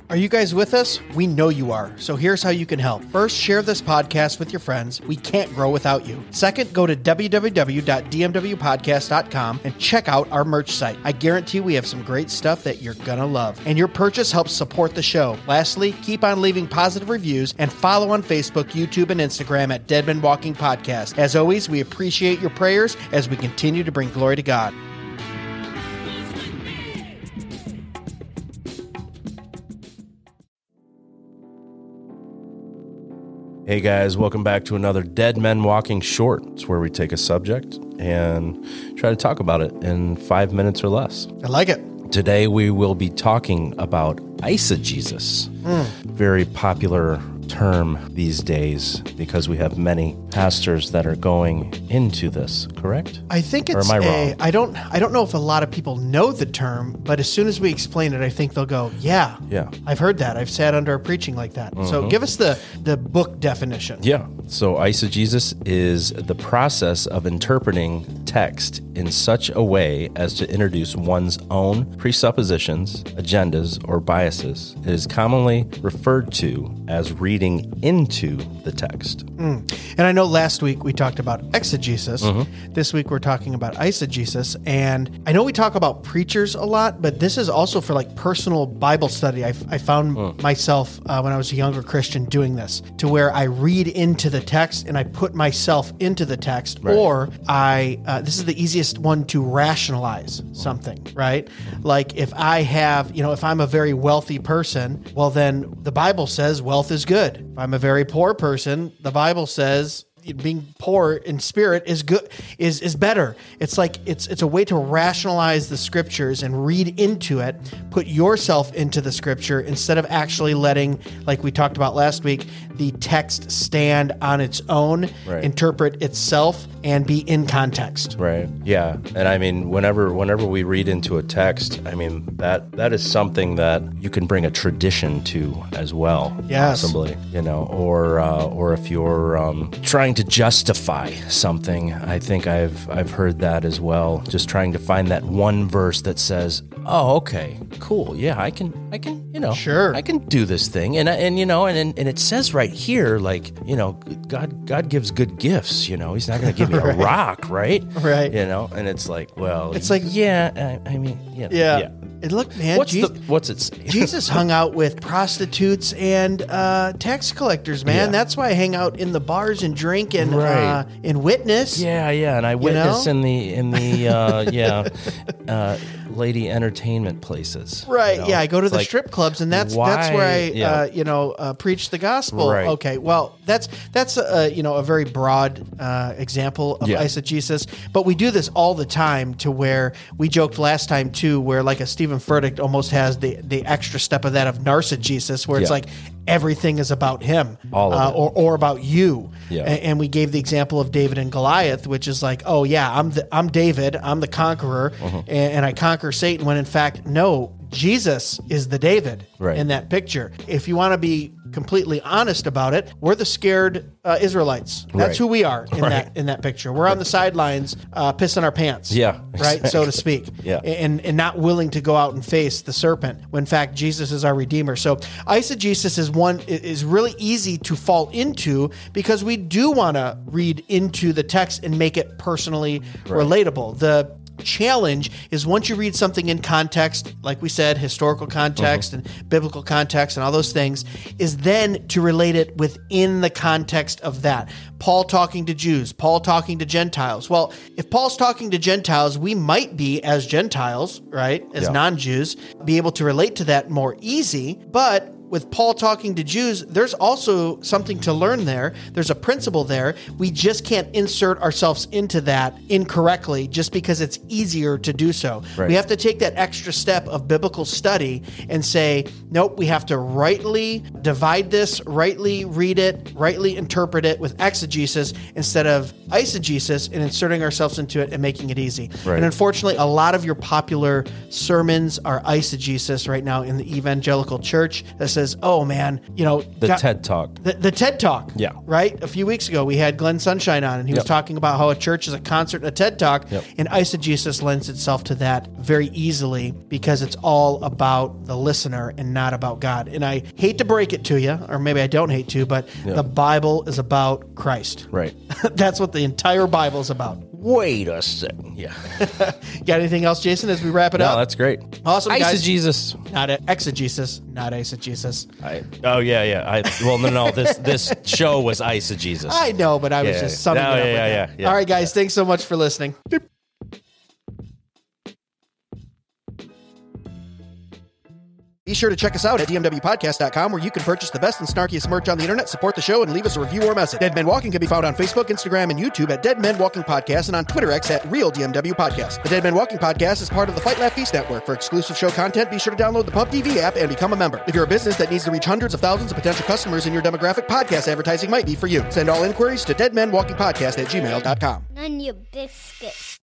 Are you guys with us? We know you are. So here's how you can help. First, share this podcast with your friends. We can't grow without you. Second, go to www.dmwpodcast.com and check out our merch site. I guarantee we have some great stuff that you're going to love. And your purchase helps support the show. Lastly, keep on leaving positive reviews and follow on Facebook, YouTube, and Instagram at Dead Men Walking Podcast. As always, we appreciate your prayers as we continue to bring glory to God. Hey guys, welcome back to another Dead Men Walking Short. It's where we take a subject and try to talk about it in 5 minutes or less. I like it. Today we will be talking about eisegesis. Very popular term these days because we have many pastors that are going into this, correct? I think it's I don't know if a lot of people know the term, but as soon as we explain it, I think they'll go, yeah, I've heard that. I've sat under a preaching like that. So give us the book definition. Yeah. So eisegesis is the process of interpreting text in such a way as to introduce one's own presuppositions, agendas, or biases. It is commonly referred to as reading into the text. And I know last week we talked about exegesis. This week we're talking about eisegesis. And I know we talk about preachers a lot, but this is also for like personal Bible study. I found myself when I was a younger Christian doing this, to where I read into the text and I put myself into the text, or this is the easiest one to rationalize something, right? Like if I have, if I'm a very wealthy person, well then the Bible says wealth is good. If I'm a very poor person, the Bible says being poor in spirit is good, is better. It's like it's a way to rationalize the scriptures and read into it, put yourself into the scripture instead of actually letting, like we talked about last week, the text stand on its own, interpret itself, and be in context. Right. Yeah. And I mean, whenever we read into a text, I mean, that is something that you can bring a tradition to as well. Yes. Possibly, or if you're trying to justify something, I think I've heard that as well. Just trying to find that one verse that says, "Oh, okay, cool, yeah, I can, sure, I can do this thing," and it says right here, like, God gives good gifts. He's not going to give me a rock, right? Right. And it's like, well, it's like, yeah, I mean, yeah. And look, man, what's it say? Jesus hung out with prostitutes and tax collectors, man. Yeah. That's why I hang out in the bars and drink and witness. Yeah, and I witness in the lady entertainment places. Right. Yeah, I go to the strip clubs, and that's where I preach the gospel. Right. Okay. Well, that's a very broad example of eisegesis, but we do this all the time, to where we joked last time too, where like a Stephen Furtick almost has the extra step of that of narcissism, where it's like everything is about him, or about you. Yeah. And we gave the example of David and Goliath, which is like, oh yeah, I'm David, I'm the conqueror, and I conquer Satan, when in fact, no, Jesus is the David in that picture. If you want to be completely honest about it, we're the scared Israelites. That's who we are in that picture. We're on the sidelines, pissing our pants. Yeah, right, so to speak. Yeah, and not willing to go out and face the serpent, when in fact Jesus is our Redeemer. So eisegesis is really easy to fall into, because we do want to read into the text and make it personally relatable. The challenge is, once you read something in context, like we said, historical context and biblical context and all those things, is then to relate it within the context of that. Paul talking to Jews, Paul talking to Gentiles. Well, if Paul's talking to Gentiles, we might be, as Gentiles, right, as non-Jews, be able to relate to that more easy, but with Paul talking to Jews, there's also something to learn there. There's a principle there. We just can't insert ourselves into that incorrectly just because it's easier to do so. Right. We have to take that extra step of biblical study and say, nope, we have to rightly divide this, rightly read it, rightly interpret it with exegesis instead of eisegesis, and inserting ourselves into it and making it easy. Right. And unfortunately, a lot of your popular sermons are eisegesis right now in the evangelical church. That's says, oh man, The TED Talk. The TED Talk. Yeah. Right? A few weeks ago, we had Glenn Sunshine on, and he was talking about how a church is a concert and a TED Talk. Yep. And Eisegesis lends itself to that very easily because it's all about the listener and not about God. And I hate to break it to you, or maybe I don't hate to, but the Bible is about Christ. Right. That's what the entire Bible is about. Wait a second. Yeah. Got anything else, Jason, as we wrap it up? No, that's great. Awesome, guys. Eisegesis. Not exegesis, not eisegesis. No. This show was Eisegesis. I know, but I was just summing it up. With that. All right, guys. Thanks so much for listening. Be sure to check us out at dmwpodcast.com, where you can purchase the best and snarkiest merch on the internet, support the show, and leave us a review or message. Dead Men Walking can be found on Facebook, Instagram, and YouTube at Dead Men Walking Podcast, and on Twitter X at Real DMW Podcast. The Dead Men Walking Podcast is part of the Fight Laugh Feast Network. For exclusive show content, be sure to download the Pub TV app and become a member. If you're a business that needs to reach hundreds of thousands of potential customers in your demographic, podcast advertising might be for you. Send all inquiries to deadmenwalkingpodcast@gmail.com. None your biscuits.